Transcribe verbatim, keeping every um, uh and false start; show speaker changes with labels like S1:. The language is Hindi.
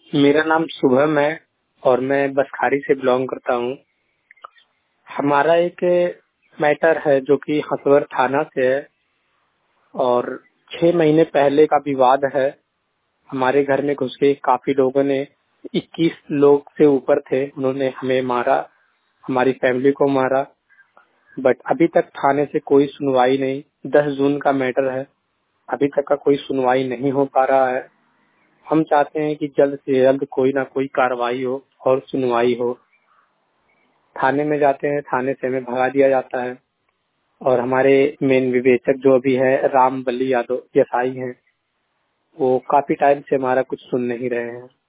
S1: मेरा नाम शुभम है और मैं बसखारी से बिलोंग करता हूँ। हमारा एक मैटर है जो कि हसवर थाना से है और छह महीने पहले का विवाद है। हमारे घर में घुस के काफी लोगों ने, इक्कीस लोग से ऊपर थे, उन्होंने हमें मारा, हमारी फैमिली को मारा। बट अभी तक थाने से कोई सुनवाई नहीं। दस जून का मैटर है, अभी तक का कोई सुनवाई नहीं हो पा रहा है। हम चाहते हैं कि जल्द से जल्द कोई ना कोई कार्रवाई हो और सुनवाई हो। थाने में जाते हैं, थाने से हमें भगा दिया जाता है और हमारे मेन विवेचक जो अभी है राम बली यादव एसआई हैं, वो काफी टाइम से हमारा कुछ सुन नहीं रहे हैं।